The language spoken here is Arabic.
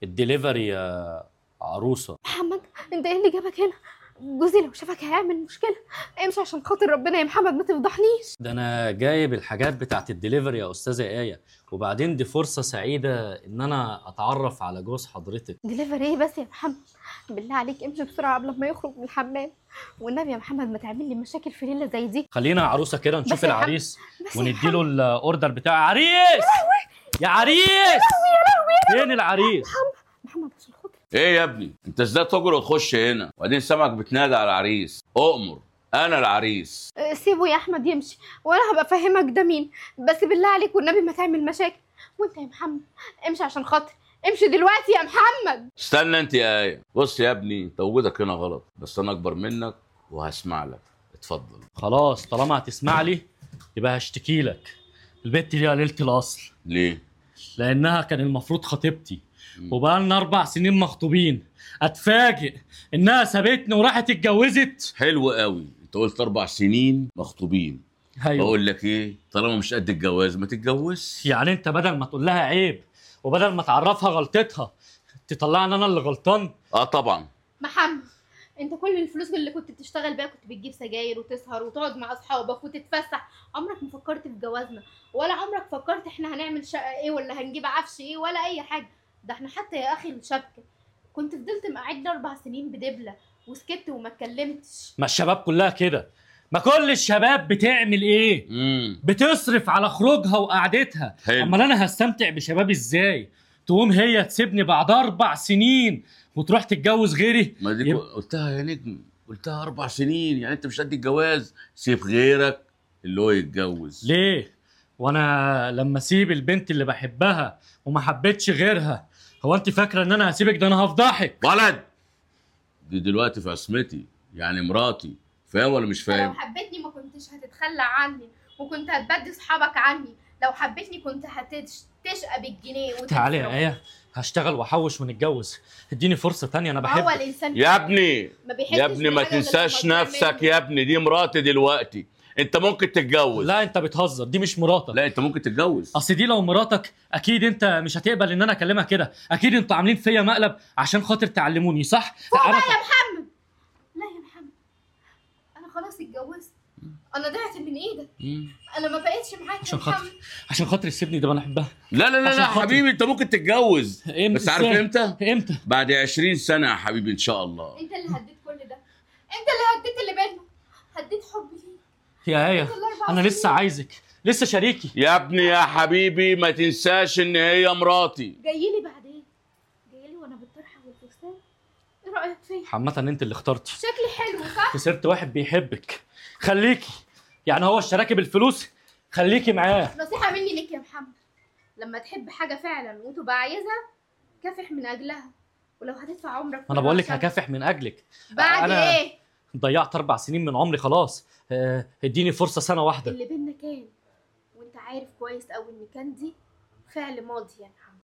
الدليفري يا عروسه. محمد انت ايه اللي جابك هنا؟ جوزي لو شافك هيعمل مشكله. امشي عشان خاطر ربنا يا محمد، ما تفضحنيش. ده انا جايب الحاجات بتاعت الدليفري يا استاذه ايه، وبعدين دي فرصه سعيده ان انا اتعرف على جوز حضرتك. دليفري ايه بس يا محمد؟ بالله عليك امشي بسرعه قبل ما يخرج من الحمام. والنبي يا محمد ما تعمل لي مشاكل في ليله زي دي. خلينا يا عروسه كده بس نشوف يا العريس بس يا ونديله الاوردر بتاع عريس. يا عريس فين العريس؟ محمد عشان خاطر ايه يا ابني انت ازاي تجرؤ تخش هنا وبعدين سامعك بتنادى على العريس؟ اؤمر، انا العريس. سيبه يا احمد يمشي وانا هبقى افهمك ده مين. بس بالله عليك والنبي ما تعمل مشاكل. وانت يا محمد امشي عشان خاطر. امشي دلوقتي يا محمد. استنى انت يا ايه. بص يا ابني انت وجودك هنا غلط، بس انا اكبر منك وهسمع لك. اتفضل. خلاص طالما هتسمع لي يبقى هشتكي لك. البت دي قليلة الاصل. ليه؟ لانها كان المفروض خطيبتي وبقالنا 4 سنين مخطوبين. اتفاجئ انها سابتني وراحت اتجوزت. حلو قوي، انت قلت 4 سنين مخطوبين. ايوه. بقول لك ايه، طالما مش قد الجواز ما تتجوزش. يعني انت بدل ما تقول لها عيب وبدل ما تعرفها غلطتها تطلعني انا اللي غلطان. اه طبعا. محمد انت كل الفلوس اللي كنت بتشتغل بيها كنت بتجيب سجاير وتسهر وتقعد مع اصحابك وتتفسح. عمرك ما فكرت في جوازنا، ولا عمرك فكرت احنا هنعمل شقه ايه ولا هنجيب عفش ايه ولا اي حاجه. ده احنا حتى يا اخي الشبكه كنت فضلت مقعدنا 4 سنين بدبله وسكت وما اتكلمتش. ما الشباب كلها كده. ما كل الشباب بتعمل ايه؟ بتصرف على خروجها وقعدتها. حلو. امال انا هستمتع بشباب ازاي؟ تقوم هي تسيبني بعد 4 سنين وتروح تتجوز غيري؟ ما دي قلتها يا نجم، قلتها 4 سنين، يعني انت مش قد الجواز، سيب غيرك اللي هو يتجوز. ليه؟ وانا لما اسيب البنت اللي بحبها وما حبيتش غيرها، هو انت فاكره ان انا هسيبك؟ ده انا هفضحك. ولد، دي دلوقتي في عصمتي، يعني مراتي. فاهم ولا مش لو فاهم؟ حبيتني ما كنتش هتتخلى عني وكنت هتبدي صحابك عني. لو حبيتني كنت هتشقى بالجنيه تعالي يا ايه، هشتغل واحوش ونتجوز. اديني فرصه تانية، انا هو بحبك. الانسان يا ابني ما بيحسش يا ابني ما بالحاجة غير تنساش لما نفسك بتعملها. يا ابني، دي مراتي دلوقتي، انت ممكن تتجوز. لا انت بتهزر، دي مش مراتك. لا انت ممكن تتجوز. اصل دي لو مراتك اكيد انت مش هتقبل ان انا اكلمها كده. اكيد انتوا عاملين فيا مقلب عشان خاطر تعلموني، صح؟ فوق بقى يا محمد. لا يا محمد انا خلاص اتجوزت. انا ضعت من ايدك. انا ما بقتش معاك يا محمد. عشان خاطر سيبني، ده انا بحبها. لا لا لا عشان لا خاطر. حبيبي، انت ممكن تتجوز. بس عارف إزاي؟ امتى؟ بعد 20 سنة يا حبيبي ان شاء الله. انت اللي هديت كل ده. انت اللي هديت اللي بيننا. هديت حبي ليك. يا ايه انا لسه عايزك، لسه شريكي. يا ابني يا حبيبي ما تنساش ان هي مراتي. جايلي بعدين، جايلي وانا بالطرحه والفستان. ايه رايك فيا؟ عامة انت اللي اخترتي. شكلي حلو صح؟ خسرت واحد بيحبك، خليكي. يعني هو اشتراكي بالفلوس، خليكي معاه. نصيحه مني ليك يا محمد، لما تحب حاجه فعلا وتبقى عايزها كافح من اجلها، ولو هتدفع عمرك. انا بقول لك هكافح من اجلك. بعد أنا ايه؟ ضيعت 4 سنين من عمري خلاص. اديني فرصة سنة واحدة. اللي بينا كان، وانت عارف كويس قوي ان كان دي فعل ماضي يا محمد.